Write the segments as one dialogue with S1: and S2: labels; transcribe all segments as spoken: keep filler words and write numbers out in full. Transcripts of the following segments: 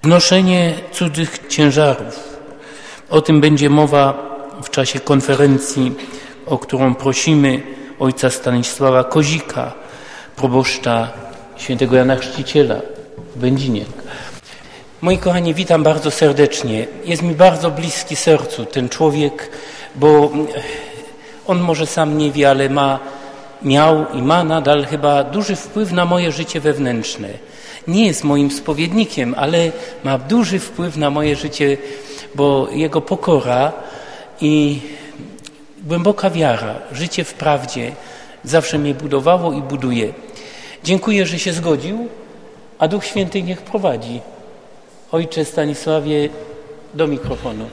S1: Znoszenie cudzych ciężarów. O tym będzie mowa w czasie konferencji, o którą prosimy ojca Stanisława Kozika, proboszcza świętego Jana Chrzciciela w Będzinie. Moi kochani, witam bardzo serdecznie. Jest mi bardzo bliski sercu ten człowiek, bo on może sam nie wie, ale ma, miał i ma nadal chyba duży wpływ na moje życie wewnętrzne. Nie jest moim spowiednikiem, ale ma duży wpływ na moje życie, bo jego pokora i głęboka wiara, życie w prawdzie zawsze mnie budowało i buduje. Dziękuję, że się zgodził, a Duch Święty niech prowadzi. Ojcze Stanisławie, do mikrofonu.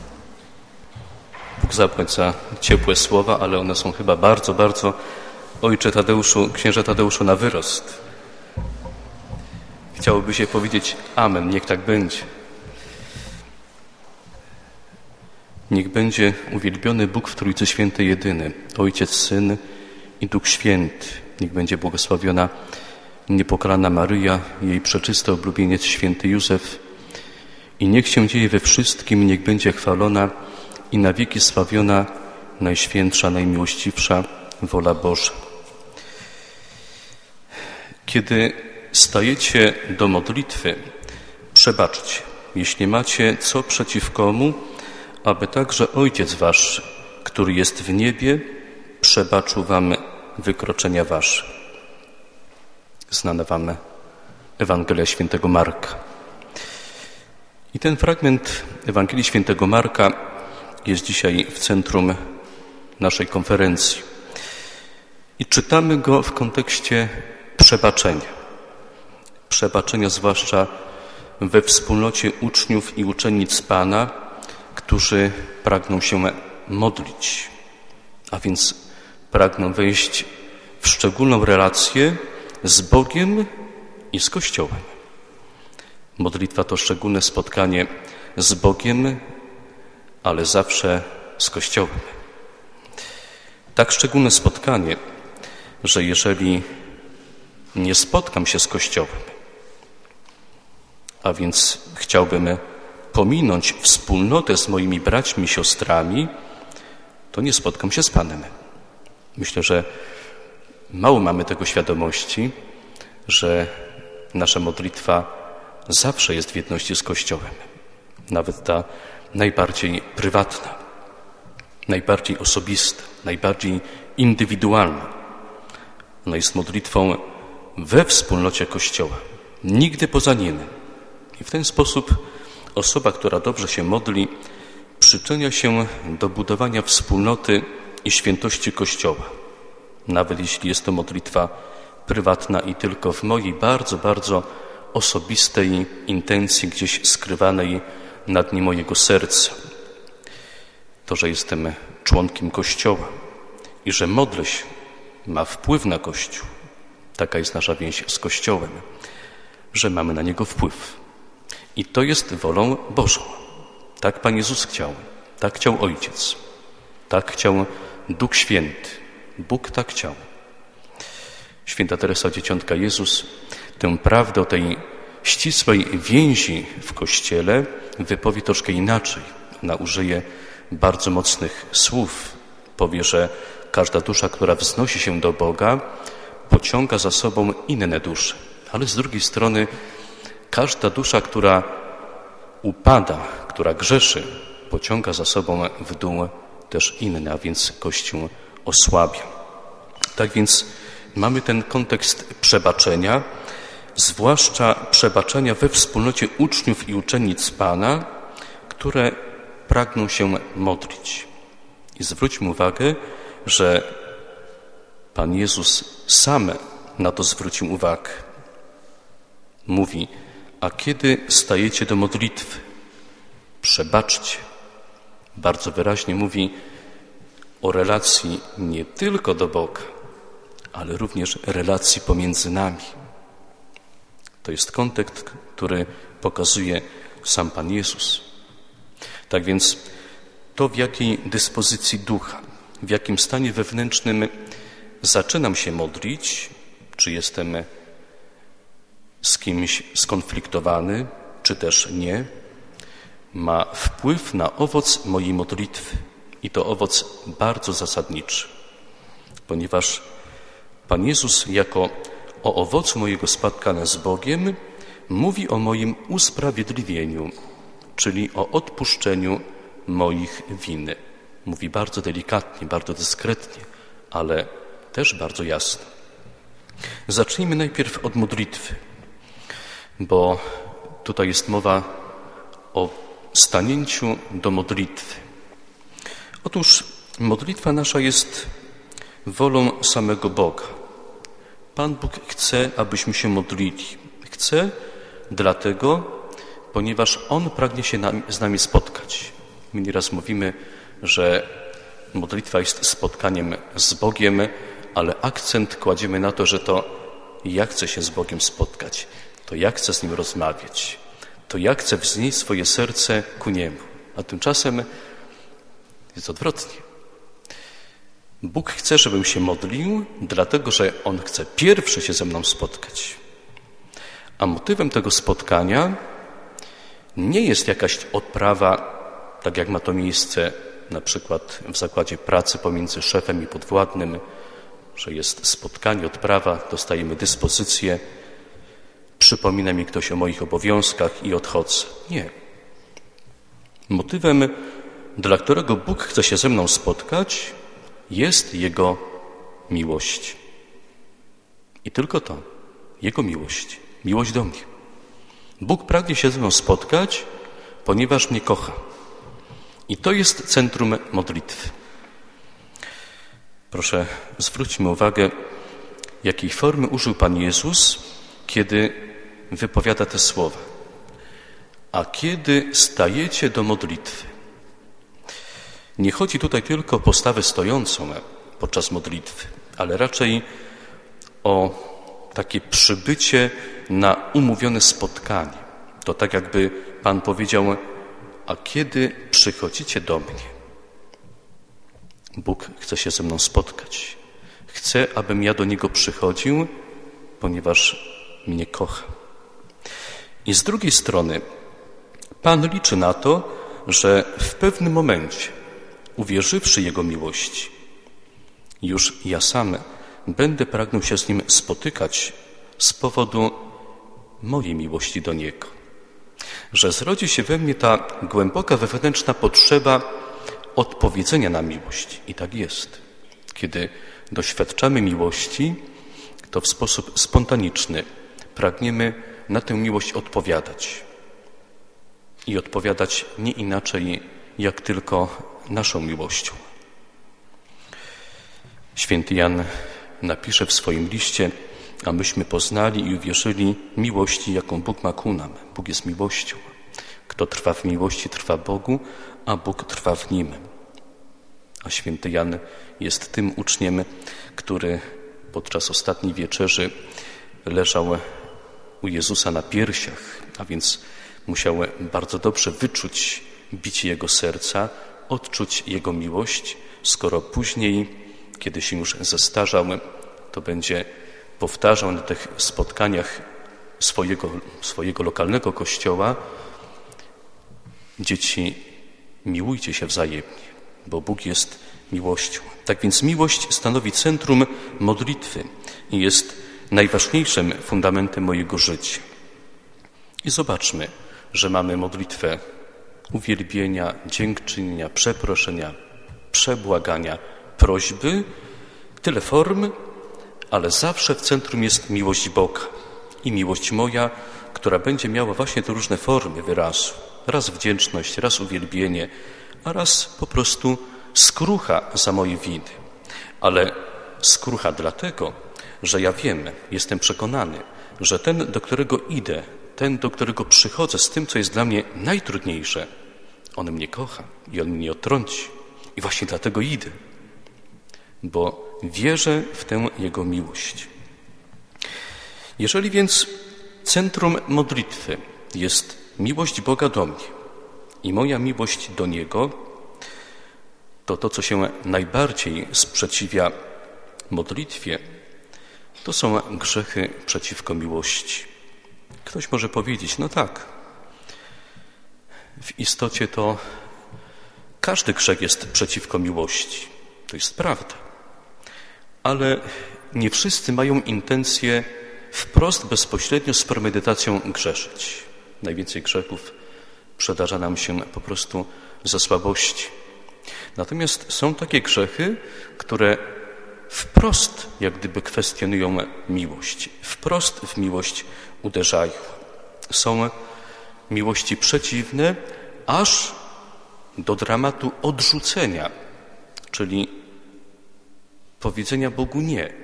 S2: Bóg zapłać za ciepłe słowa, ale one są chyba bardzo, bardzo, ojcze Tadeuszu, księże Tadeuszu, na wyrost. Chciałoby się powiedzieć amen, niech tak będzie. Niech będzie uwielbiony Bóg w Trójcy Świętej jedyny, Ojciec, Syn i Duch Święty. Niech będzie błogosławiona niepokalana Maryja, jej przeczysty oblubieniec święty Józef. I niech się dzieje we wszystkim, niech będzie chwalona i na wieki sławiona Najświętsza, Najmiłościwsza wola Boża. Kiedy stajecie do modlitwy, przebaczcie, jeśli macie co przeciw komu, aby także Ojciec wasz, który jest w niebie, przebaczył wam wykroczenia wasze. Znana wam Ewangelia świętego Marka. I ten fragment Ewangelii świętego Marka jest dzisiaj w centrum naszej konferencji. I czytamy go w kontekście przebaczenia. Przebaczenia zwłaszcza we wspólnocie uczniów i uczennic Pana, którzy pragną się modlić, a więc pragną wejść w szczególną relację z Bogiem i z Kościołem. Modlitwa to szczególne spotkanie z Bogiem, ale zawsze z Kościołem. Tak szczególne spotkanie, że jeżeli nie spotkam się z Kościołem, a więc chciałbym pominąć wspólnotę z moimi braćmi i siostrami, to nie spotkam się z Panem. Myślę, że mało mamy tego świadomości, że nasza modlitwa zawsze jest w jedności z Kościołem. Nawet ta najbardziej prywatna, najbardziej osobista, najbardziej indywidualna. Ona jest modlitwą we wspólnocie Kościoła, nigdy poza nim. I w ten sposób osoba, która dobrze się modli, przyczynia się do budowania wspólnoty i świętości Kościoła. Nawet jeśli jest to modlitwa prywatna i tylko w mojej bardzo, bardzo osobistej intencji, gdzieś skrywanej na dnie mojego serca. To, że jestem członkiem Kościoła i że modlę się, ma wpływ na Kościół. Taka jest nasza więź z Kościołem, że mamy na niego wpływ. I to jest wolą Bożą. Tak Pan Jezus chciał. Tak chciał Ojciec. Tak chciał Duch Święty. Bóg tak chciał. Święta Teresa Dzieciątka Jezus tę prawdę o tej ścisłej więzi w Kościele wypowie troszkę inaczej. Ona użyje bardzo mocnych słów. Powie, że każda dusza, która wznosi się do Boga, pociąga za sobą inne dusze. Ale z drugiej strony każda dusza, która upada, która grzeszy, pociąga za sobą w dół też inne, a więc Kościół osłabia. Tak więc mamy ten kontekst przebaczenia, zwłaszcza przebaczenia we wspólnocie uczniów i uczennic Pana, które pragną się modlić. I zwróćmy uwagę, że Pan Jezus sam na to zwrócił uwagę. Mówi, a kiedy stajecie do modlitwy, przebaczcie. Bardzo wyraźnie mówi o relacji nie tylko do Boga, ale również relacji pomiędzy nami. To jest kontekst, który pokazuje sam Pan Jezus. Tak więc to, w jakiej dyspozycji ducha, w jakim stanie wewnętrznym zaczynam się modlić, czy jestem z kimś skonfliktowany, czy też nie, ma wpływ na owoc mojej modlitwy. I to owoc bardzo zasadniczy, ponieważ Pan Jezus jako o owocu mojego spotkania z Bogiem mówi o moim usprawiedliwieniu, czyli o odpuszczeniu moich win. Mówi bardzo delikatnie, bardzo dyskretnie, ale też bardzo jasno. Zacznijmy najpierw od modlitwy, bo tutaj jest mowa o stanięciu do modlitwy. Otóż modlitwa nasza jest wolą samego Boga. Pan Bóg chce, abyśmy się modlili. Chce dlatego, ponieważ On pragnie się z nami spotkać. My nieraz mówimy, że modlitwa jest spotkaniem z Bogiem, ale akcent kładziemy na to, że to ja chcę się z Bogiem spotkać, to ja chcę z Nim rozmawiać, to ja chcę wznieść swoje serce ku Niemu. A tymczasem jest odwrotnie. Bóg chce, żebym się modlił, dlatego że On chce pierwszy się ze mną spotkać. A motywem tego spotkania nie jest jakaś odprawa, tak jak ma to miejsce na przykład w zakładzie pracy pomiędzy szefem i podwładnym, że jest spotkanie, odprawa, dostajemy dyspozycję, przypomina mi ktoś o moich obowiązkach i odchodzę. Nie. Motywem, dla którego Bóg chce się ze mną spotkać, jest Jego miłość. I tylko to, Jego miłość, miłość do mnie. Bóg pragnie się ze mną spotkać, ponieważ mnie kocha. I to jest centrum modlitwy. Proszę, zwróćmy uwagę, jakiej formy użył Pan Jezus, kiedy wypowiada te słowa. A kiedy stajecie do modlitwy. Nie chodzi tutaj tylko o postawę stojącą podczas modlitwy, ale raczej o takie przybycie na umówione spotkanie. To tak jakby Pan powiedział, a kiedy przychodzicie do mnie? Bóg chce się ze mną spotkać. Chce, abym ja do Niego przychodził, ponieważ mnie kocha. I z drugiej strony Pan liczy na to, że w pewnym momencie, uwierzywszy Jego miłości, już ja sam będę pragnął się z Nim spotykać z powodu mojej miłości do Niego. Że zrodzi się we mnie ta głęboka wewnętrzna potrzeba odpowiedzenia na miłość. I tak jest. Kiedy doświadczamy miłości, to w sposób spontaniczny pragniemy na tę miłość odpowiadać. I odpowiadać nie inaczej, jak tylko naszą miłością. Święty Jan napisze w swoim liście, a myśmy poznali i uwierzyli miłości, jaką Bóg ma ku nam. Bóg jest miłością. Kto trwa w miłości, trwa Bogu, a Bóg trwa w nim. A święty Jan jest tym uczniem, który podczas ostatniej wieczerzy leżał u Jezusa na piersiach, a więc musiał bardzo dobrze wyczuć bicie Jego serca, odczuć Jego miłość, skoro później, kiedy się już zestarzał, to będzie powtarzał na tych spotkaniach swojego, swojego lokalnego kościoła: dzieci, miłujcie się wzajemnie, bo Bóg jest miłością. Tak więc miłość stanowi centrum modlitwy i jest najważniejszym fundamentem mojego życia. I zobaczmy, że mamy modlitwę uwielbienia, dziękczynienia, przeproszenia, przebłagania, prośby, tyle form, ale zawsze w centrum jest miłość Boga i miłość moja, która będzie miała właśnie te różne formy wyrazu. Raz wdzięczność, raz uwielbienie, a raz po prostu skrucha za moje winy. Ale skrucha dlatego, że ja wiem, jestem przekonany, że ten, do którego idę, ten, do którego przychodzę z tym, co jest dla mnie najtrudniejsze, on mnie kocha i on mnie odtrąci. I właśnie dlatego idę, bo wierzę w tę Jego miłość. Jeżeli więc centrum modlitwy jest miłość Boga do mnie i moja miłość do Niego, to to, co się najbardziej sprzeciwia modlitwie, to są grzechy przeciwko miłości. Ktoś może powiedzieć, no tak, W istocie to każdy grzech jest przeciwko miłości. To jest prawda. Ale nie wszyscy mają intencję wprost, bezpośrednio z premedytacją grzeszyć. Najwięcej grzechów przydarza nam się po prostu ze słabości. Natomiast są takie grzechy, które wprost jak gdyby kwestionują miłość. Wprost w miłość uderzają. Są miłości przeciwne, aż do dramatu odrzucenia, czyli powiedzenia Bogu nie.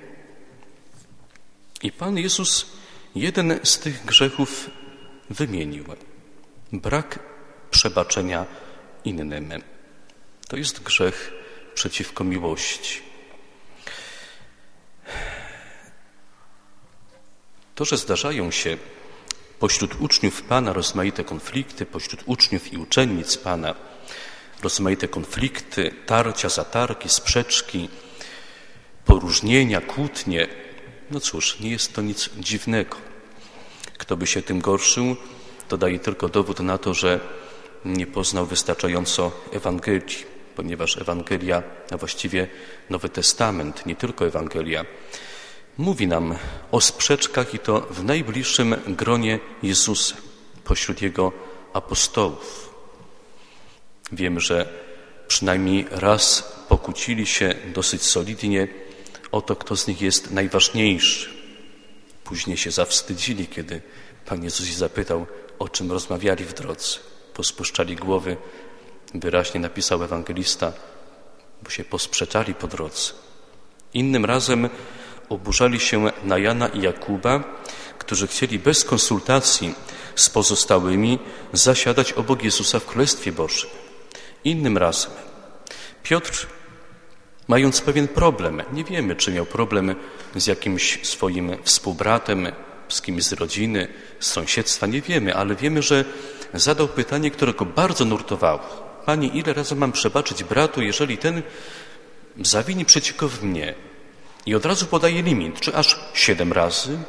S2: I Pan Jezus jeden z tych grzechów wymienił. Brak przebaczenia innym. To jest grzech przeciwko miłości. To, że zdarzają się pośród uczniów Pana rozmaite konflikty, pośród uczniów i uczennic Pana rozmaite konflikty, tarcia, zatargi, sprzeczki, poróżnienia, kłótnie, no cóż, nie jest to nic dziwnego. Kto by się tym gorszył, to daje tylko dowód na to, że nie poznał wystarczająco Ewangelii, ponieważ Ewangelia, a właściwie Nowy Testament, nie tylko Ewangelia, mówi nam o sprzeczkach i to w najbliższym gronie Jezusa, pośród Jego apostołów. Wiemy, że przynajmniej raz pokłócili się dosyć solidnie o to, kto z nich jest najważniejszy. Później się zawstydzili, kiedy Pan Jezus ich zapytał, o czym rozmawiali w drodze. Pospuszczali głowy, wyraźnie napisał ewangelista, bo się posprzeczali po drodze. Innym razem oburzali się na Jana i Jakuba, którzy chcieli bez konsultacji z pozostałymi zasiadać obok Jezusa w Królestwie Bożym. Innym razem Piotr, mając pewien problem, nie wiemy, czy miał problem z jakimś swoim współbratem, z kimś z rodziny, z sąsiedztwa, nie wiemy, ale wiemy, że zadał pytanie, które go bardzo nurtowało. Panie, ile razy mam przebaczyć bratu, jeżeli ten zawini przeciwko mnie? I od razu podaje limit, czy aż siedem razy?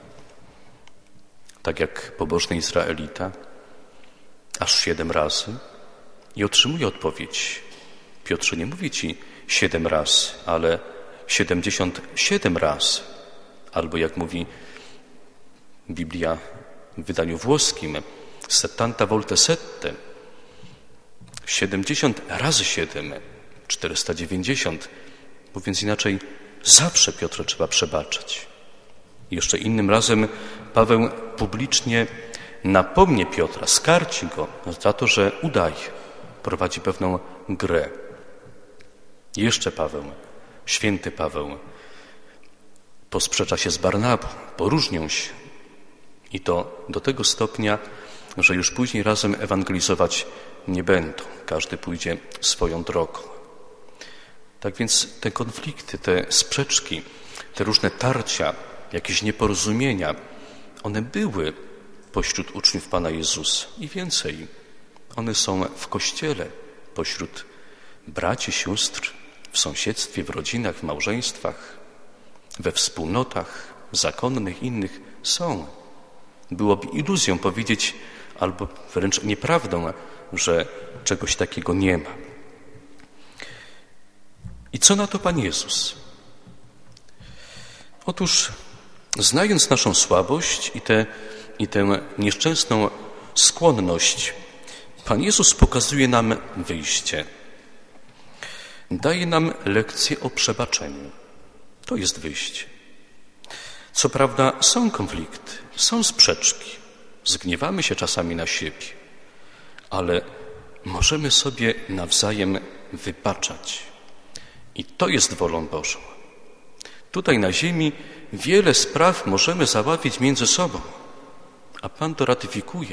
S2: Tak jak pobożny Izraelita, aż siedem razy? I otrzymuje odpowiedź. Piotrze, nie mówi ci siedem razy, ale siedemdziesiąt siedem razy. Albo jak mówi Biblia w wydaniu włoskim, settanta volte sette, siedemdziesiąt razy siedem, czterysta dziewięćdziesiąt. Mówiąc inaczej, zawsze Piotrze trzeba przebaczyć. Jeszcze innym razem Paweł publicznie napomnie Piotra, skarci go za to, że udaje, prowadzi pewną grę. Jeszcze Paweł, święty Paweł, posprzecza się z Barnabą, poróżnią się. I to do tego stopnia, że już później razem ewangelizować nie będą. Każdy pójdzie swoją drogą. Tak więc te konflikty, te sprzeczki, te różne tarcia, jakieś nieporozumienia, one były pośród uczniów Pana Jezusa. I więcej, one są w Kościele, pośród braci, sióstr, w sąsiedztwie, w rodzinach, w małżeństwach, we wspólnotach zakonnych, innych są. Byłoby iluzją powiedzieć, albo wręcz nieprawdą, że czegoś takiego nie ma. I co na to Pan Jezus? Otóż, znając naszą słabość i, te, i tę nieszczęsną skłonność, Pan Jezus pokazuje nam wyjście. Daje nam lekcję o przebaczeniu. To jest wyjście. Co prawda są konflikty, są sprzeczki, zgniewamy się czasami na siebie, ale możemy sobie nawzajem wybaczać. I to jest wolą Bożą. Tutaj na ziemi wiele spraw możemy załatwić między sobą, a Pan to ratyfikuje.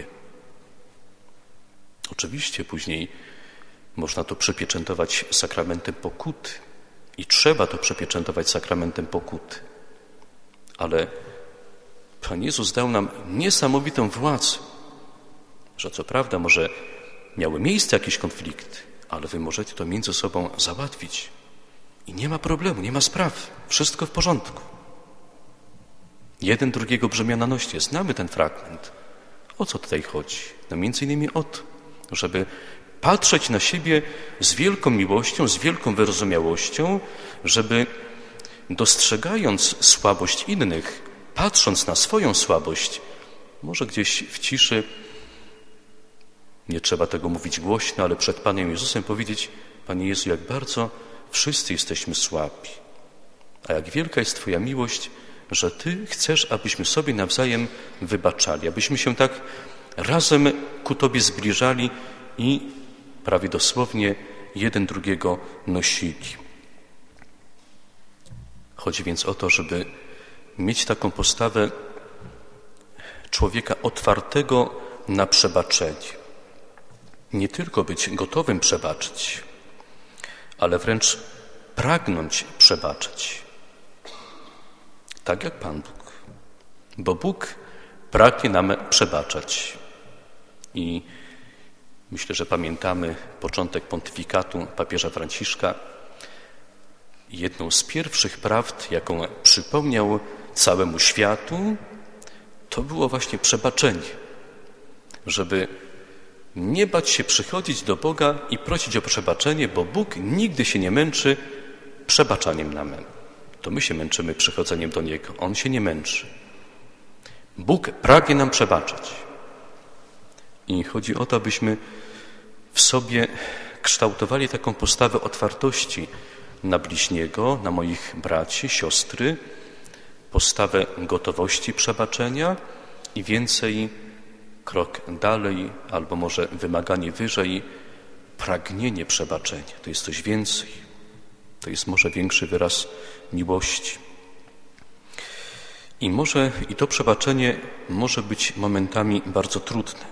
S2: Oczywiście później można to przepieczętować sakramentem pokuty i trzeba to przepieczętować sakramentem pokuty. Ale Pan Jezus dał nam niesamowitą władzę, że co prawda może miały miejsce jakieś konflikty, ale wy możecie to między sobą załatwić. I nie ma problemu, nie ma spraw. Wszystko w porządku. Jeden drugiego brzemiona noście. Znamy ten fragment. O co tutaj chodzi? No między innymi o to, żeby patrzeć na siebie z wielką miłością, z wielką wyrozumiałością, żeby dostrzegając słabość innych, patrząc na swoją słabość, może gdzieś w ciszy, nie trzeba tego mówić głośno, ale przed Panem Jezusem powiedzieć: Panie Jezu, jak bardzo wszyscy jesteśmy słabi, a jak wielka jest Twoja miłość, że Ty chcesz, abyśmy sobie nawzajem wybaczali, abyśmy się tak razem ku Tobie zbliżali i prawie dosłownie jeden drugiego nosili. Chodzi więc o to, żeby mieć taką postawę człowieka otwartego na przebaczenie. Nie tylko być gotowym przebaczyć, ale wręcz pragnąć przebaczyć. Tak jak Pan Bóg. Bo Bóg pragnie nam przebaczać. I myślę, że pamiętamy początek pontyfikatu papieża Franciszka. Jedną z pierwszych prawd, jaką przypomniał całemu światu, to było właśnie przebaczenie. Żeby nie bać się przychodzić do Boga i prosić o przebaczenie, bo Bóg nigdy się nie męczy przebaczaniem nam. To my się męczymy przychodzeniem do Niego. On się nie męczy. Bóg pragnie nam przebaczać. I chodzi o to, abyśmy w sobie kształtowali taką postawę otwartości na bliźniego, na moich braci, siostry, postawę gotowości przebaczenia i więcej, krok dalej, albo może wymaganie wyżej, pragnienie przebaczenia. To jest coś więcej. To jest może większy wyraz miłości. I może i to przebaczenie może być momentami bardzo trudne.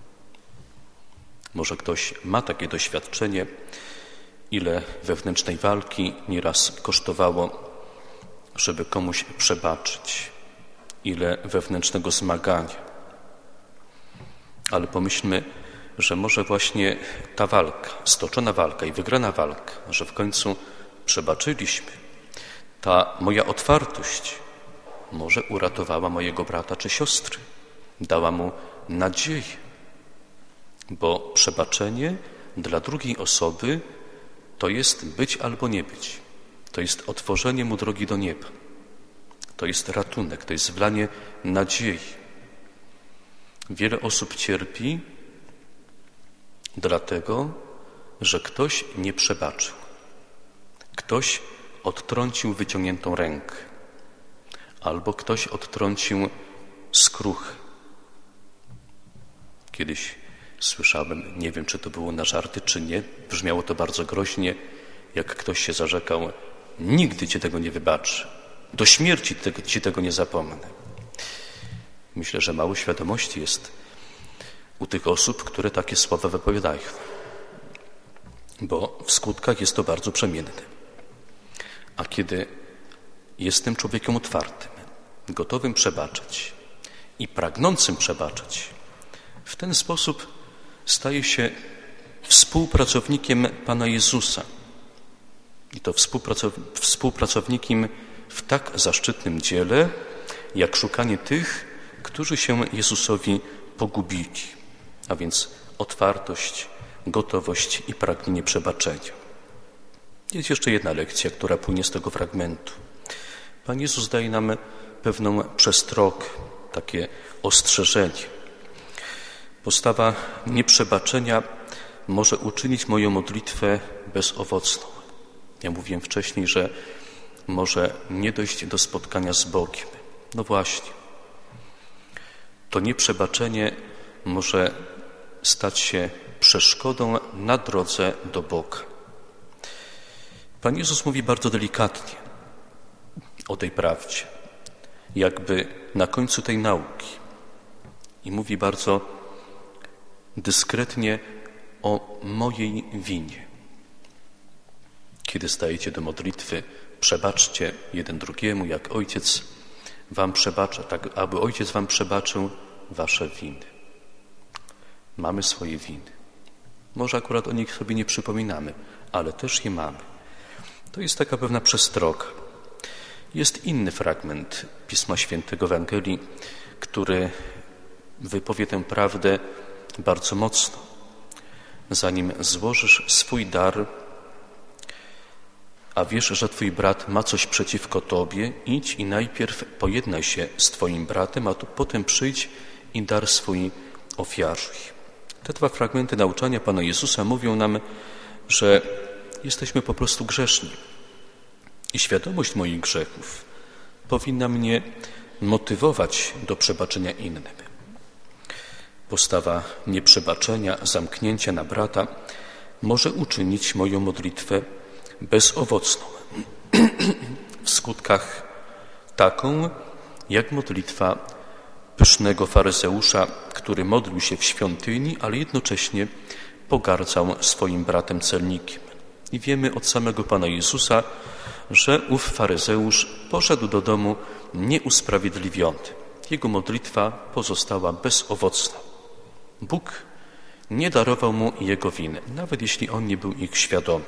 S2: Może ktoś ma takie doświadczenie, ile wewnętrznej walki nieraz kosztowało, żeby komuś przebaczyć, ile wewnętrznego zmagania. Ale pomyślmy, że może właśnie ta walka, stoczona walka i wygrana walka, że w końcu przebaczyliśmy, ta moja otwartość może uratowała mojego brata czy siostry, dała mu nadzieję, bo przebaczenie dla drugiej osoby to jest być albo nie być. To jest otworzenie mu drogi do nieba. To jest ratunek, to jest wlanie nadziei. Wiele osób cierpi dlatego, że ktoś nie przebaczył. Ktoś odtrącił wyciągniętą rękę. Albo ktoś odtrącił skruchę. Kiedyś słyszałem, nie wiem, czy to było na żarty, czy nie, brzmiało to bardzo groźnie, jak ktoś się zarzekał: nigdy Cię tego nie wybaczę, do śmierci Ci tego nie zapomnę. Myślę, że mało świadomości jest u tych osób, które takie słowa wypowiadają, bo w skutkach jest to bardzo przemienne. A kiedy jestem człowiekiem otwartym, gotowym przebaczać i pragnącym przebaczać, w ten sposób staje się współpracownikiem Pana Jezusa. I to współpracow- współpracownikiem w tak zaszczytnym dziele, jak szukanie tych, którzy się Jezusowi pogubili. A więc otwartość, gotowość i pragnienie przebaczenia. Jest jeszcze jedna lekcja, która płynie z tego fragmentu. Pan Jezus daje nam pewną przestrogę, takie ostrzeżenie. Postawa nieprzebaczenia może uczynić moją modlitwę bezowocną. Ja mówiłem wcześniej, że może nie dojść do spotkania z Bogiem. No właśnie. To nieprzebaczenie może stać się przeszkodą na drodze do Boga. Pan Jezus mówi bardzo delikatnie o tej prawdzie, jakby na końcu tej nauki. I mówi bardzo dyskretnie o mojej winie. Kiedy stajecie do modlitwy, przebaczcie jeden drugiemu, jak Ojciec wam przebacza, tak aby Ojciec wam przebaczył wasze winy. Mamy swoje winy. Może akurat o nich sobie nie przypominamy, ale też je mamy. To jest taka pewna przestroga. Jest inny fragment Pisma Świętego Ewangelii, który wypowie tę prawdę bardzo mocno, zanim złożysz swój dar, a wiesz, że twój brat ma coś przeciwko tobie, idź i najpierw pojednaj się z twoim bratem, a potem przyjdź i dar swój ofiaruj. Te dwa fragmenty nauczania Pana Jezusa mówią nam, że jesteśmy po prostu grzeszni. I świadomość moich grzechów powinna mnie motywować do przebaczenia innym. Postawa nieprzebaczenia, zamknięcia na brata może uczynić moją modlitwę bezowocną. W skutkach taką, jak modlitwa pysznego faryzeusza, który modlił się w świątyni, ale jednocześnie pogardzał swoim bratem celnikiem. I wiemy od samego Pana Jezusa, że ów faryzeusz poszedł do domu nieusprawiedliwiony. Jego modlitwa pozostała bezowocna. Bóg nie darował mu jego winy, nawet jeśli on nie był ich świadomy.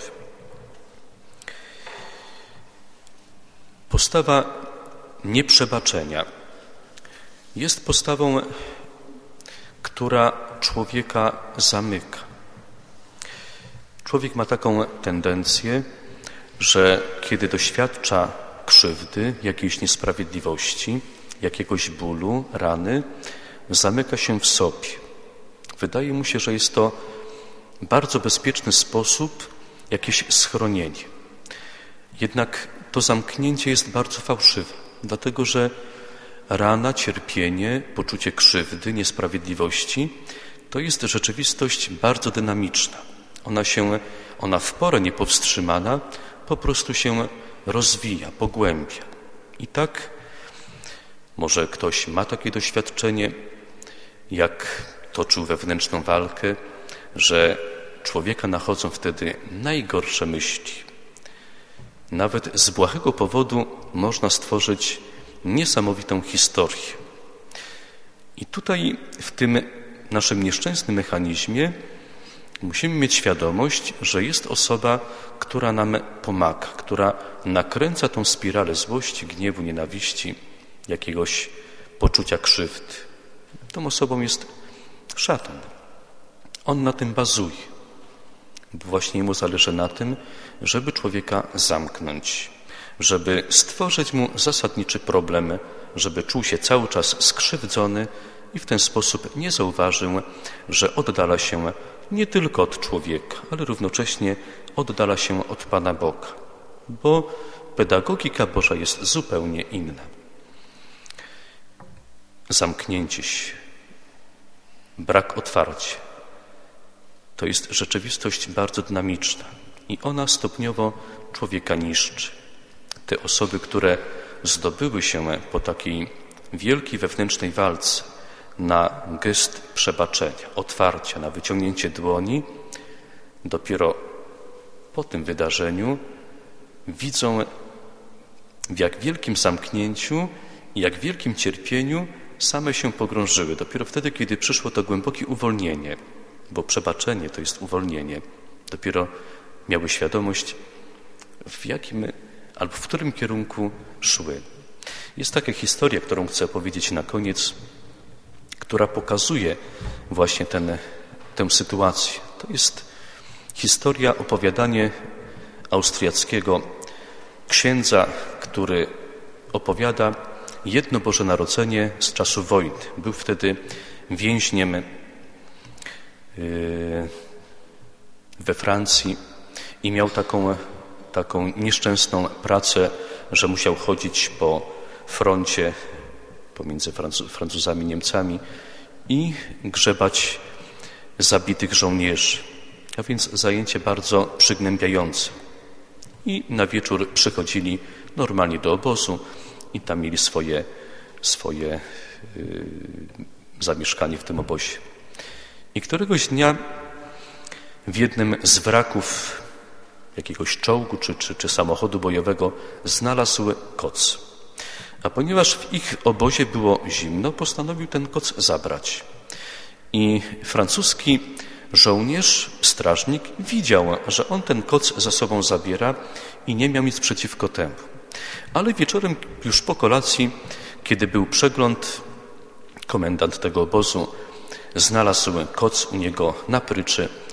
S2: Postawa nieprzebaczenia jest postawą, która człowieka zamyka. Człowiek ma taką tendencję, że kiedy doświadcza krzywdy, jakiejś niesprawiedliwości, jakiegoś bólu, rany, zamyka się w sobie. Wydaje mu się, że jest to bardzo bezpieczny sposób, jakieś schronienie. Jednak to zamknięcie jest bardzo fałszywe, dlatego że rana, cierpienie, poczucie krzywdy, niesprawiedliwości to jest rzeczywistość bardzo dynamiczna. Ona się, ona w porę niepowstrzymana po prostu się rozwija, pogłębia. I tak może ktoś ma takie doświadczenie, jak toczył wewnętrzną walkę, że człowieka nachodzą wtedy najgorsze myśli. Nawet z błahego powodu można stworzyć niesamowitą historię. I tutaj w tym naszym nieszczęsnym mechanizmie musimy mieć świadomość, że jest osoba, która nam pomaga, która nakręca tą spiralę złości, gniewu, nienawiści, jakiegoś poczucia krzywdy. Tą osobą jest szatan. On na tym bazuje, bo właśnie mu zależy na tym, żeby człowieka zamknąć, żeby stworzyć mu zasadniczy problem, żeby czuł się cały czas skrzywdzony i w ten sposób nie zauważył, że oddala się nie tylko od człowieka, ale równocześnie oddala się od Pana Boga, bo pedagogika Boża jest zupełnie inna. Zamknięcie się, brak otwarcia, to jest rzeczywistość bardzo dynamiczna i ona stopniowo człowieka niszczy. Te osoby, które zdobyły się po takiej wielkiej wewnętrznej walce na gest przebaczenia, otwarcia, na wyciągnięcie dłoni, dopiero po tym wydarzeniu widzą, w jak wielkim zamknięciu i jak wielkim cierpieniu same się pogrążyły. Dopiero wtedy, kiedy przyszło to głębokie uwolnienie, bo przebaczenie to jest uwolnienie, dopiero miały świadomość, w jakim albo w którym kierunku szły. Jest taka historia, którą chcę opowiedzieć na koniec, która pokazuje właśnie ten, tę sytuację. To jest historia, opowiadanie austriackiego księdza, który opowiada jedno Boże Narodzenie z czasu wojny. Był wtedy więźniem we Francji i miał taką, taką nieszczęsną pracę, że musiał chodzić po froncie pomiędzy Francuzami i Niemcami i grzebać zabitych żołnierzy. A więc zajęcie bardzo przygnębiające. I na wieczór przychodzili normalnie do obozu i tam mieli swoje, swoje yy, zamieszkanie w tym obozie. I któregoś dnia w jednym z wraków jakiegoś czołgu czy, czy, czy samochodu bojowego znalazł koc. A ponieważ w ich obozie było zimno, postanowił ten koc zabrać. I francuski żołnierz, strażnik widział, że on ten koc za sobą zabiera i nie miał nic przeciwko temu. Ale wieczorem już po kolacji, kiedy był przegląd, komendant tego obozu znalazł koc u niego na pryczy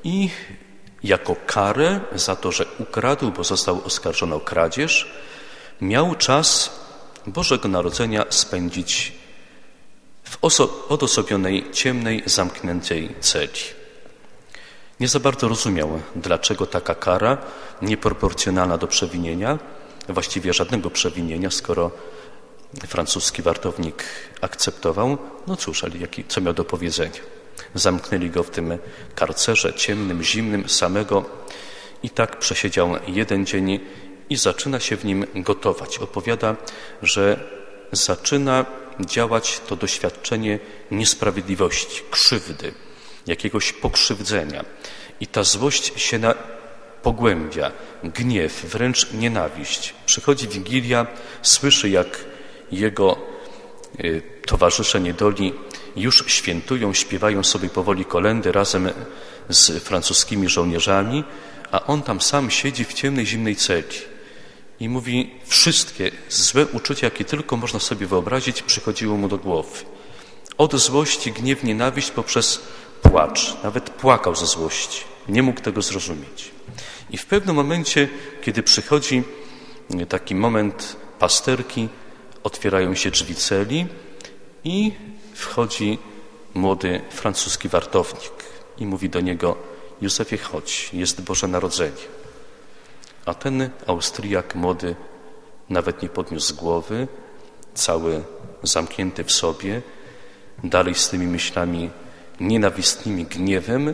S2: i jako karę za to, że ukradł, bo został oskarżony o kradzież, miał czas Bożego Narodzenia spędzić w odosobionej, ciemnej, zamkniętej celi. Nie za bardzo rozumiał, dlaczego taka kara nieproporcjonalna do przewinienia, właściwie żadnego przewinienia, skoro francuski wartownik akceptował. No cóż, ale jaki, co miał do powiedzenia? Zamknęli go w tym karcerze ciemnym, zimnym, samego i tak przesiedział jeden dzień i zaczyna się w nim gotować. Opowiada, że zaczyna działać to doświadczenie niesprawiedliwości, krzywdy, jakiegoś pokrzywdzenia. I ta złość się na, pogłębia, gniew, wręcz nienawiść. Przychodzi Wigilia, słyszy, jak jego y, towarzysze niedoli już świętują, śpiewają sobie powoli kolędy razem z francuskimi żołnierzami, a on tam sam siedzi w ciemnej, zimnej celi i mówi, wszystkie złe uczucia, jakie tylko można sobie wyobrazić, przychodziło mu do głowy. Od złości, gniew, nienawiść poprzez płacz. Nawet płakał ze złości. Nie mógł tego zrozumieć. I w pewnym momencie, kiedy przychodzi taki moment pasterki, otwierają się drzwi celi i wchodzi młody francuski wartownik i mówi do niego, Józefie, chodź, jest Boże Narodzenie. A ten Austriak młody nawet nie podniósł głowy, cały zamknięty w sobie, dalej z tymi myślami nienawistnymi, gniewem,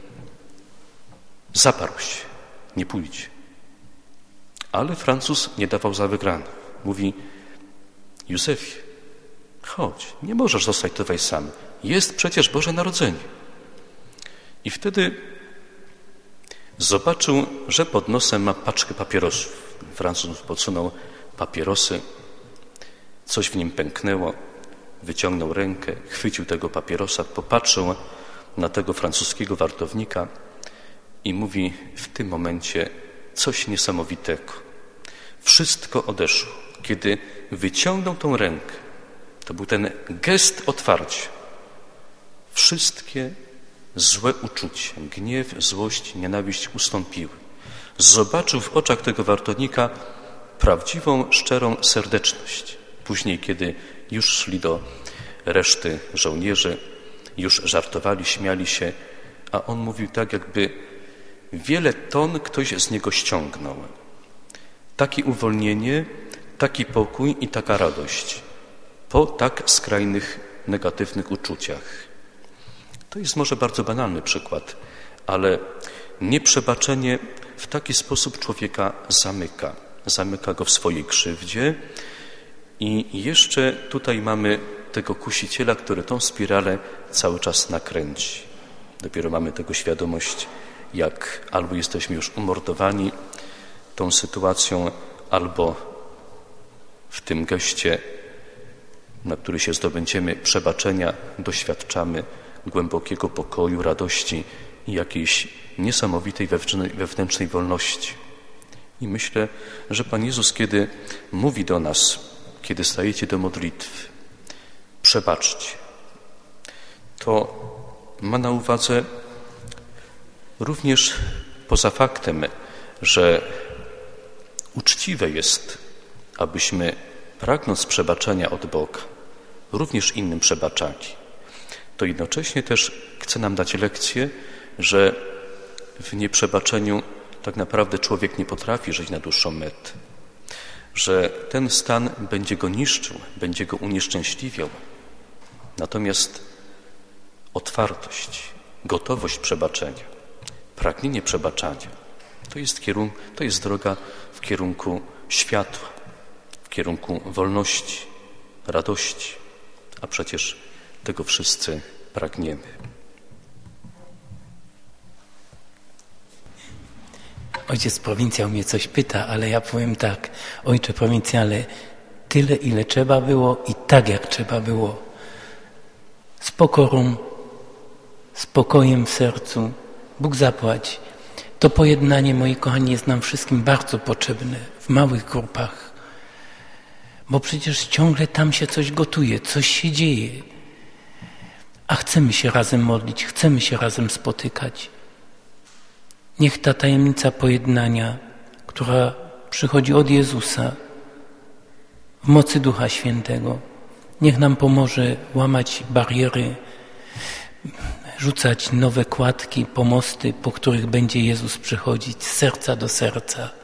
S2: zaparł się, nie pójdzie. Ale Francuz nie dawał za wygraną. Mówi, Józefie, chodź, nie możesz zostać tutaj sam. Jest przecież Boże Narodzenie. I wtedy zobaczył, że pod nosem ma paczkę papierosów. Francuz podsunął papierosy, coś w nim pęknęło, wyciągnął rękę, chwycił tego papierosa, popatrzył na tego francuskiego wartownika i mówi w tym momencie coś niesamowitego. Wszystko odeszło. Kiedy wyciągnął tą rękę, to był ten gest otwarcia. Wszystkie złe uczucia, gniew, złość, nienawiść ustąpiły. Zobaczył w oczach tego wartownika prawdziwą, szczerą serdeczność. Później, kiedy już szli do reszty żołnierzy, już żartowali, śmiali się, a on mówił tak, jakby wiele ton ktoś z niego ściągnął. Takie uwolnienie, taki pokój i taka radość po tak skrajnych, negatywnych uczuciach. To jest może bardzo banalny przykład, ale nieprzebaczenie w taki sposób człowieka zamyka. Zamyka go w swojej krzywdzie i jeszcze tutaj mamy tego kusiciela, który tą spiralę cały czas nakręci. Dopiero mamy tego świadomość, jak albo jesteśmy już umordowani tą sytuacją, albo w tym geście, na który się zdobędziemy przebaczenia, doświadczamy głębokiego pokoju, radości i jakiejś niesamowitej wewnętrznej wolności. I myślę, że Pan Jezus, kiedy mówi do nas, kiedy stajecie do modlitwy, przebaczcie, to ma na uwadze również poza faktem, że uczciwe jest, abyśmy pragnąc przebaczenia od Boga, również innym przebaczali, to jednocześnie też chce nam dać lekcję, że w nieprzebaczeniu tak naprawdę człowiek nie potrafi żyć na dłuższą metę, że ten stan będzie go niszczył, będzie go unieszczęśliwiał. Natomiast otwartość, gotowość przebaczenia, pragnienie przebaczania, to jest, kierun- to jest droga w kierunku światła, w kierunku wolności, radości, a przecież tego wszyscy pragniemy.
S1: Ojciec prowincjał mnie coś pyta, ale ja powiem tak, ojcze prowincjale, tyle ile trzeba było i tak jak trzeba było. Z pokorą, spokojem w sercu. Bóg zapłać. To pojednanie, moi kochani, jest nam wszystkim bardzo potrzebne w małych grupach. Bo przecież ciągle tam się coś gotuje, coś się dzieje. A chcemy się razem modlić, chcemy się razem spotykać. Niech ta tajemnica pojednania, która przychodzi od Jezusa w mocy Ducha Świętego, niech nam pomoże łamać bariery, rzucać nowe kładki, pomosty, po których będzie Jezus przychodzić z serca do serca.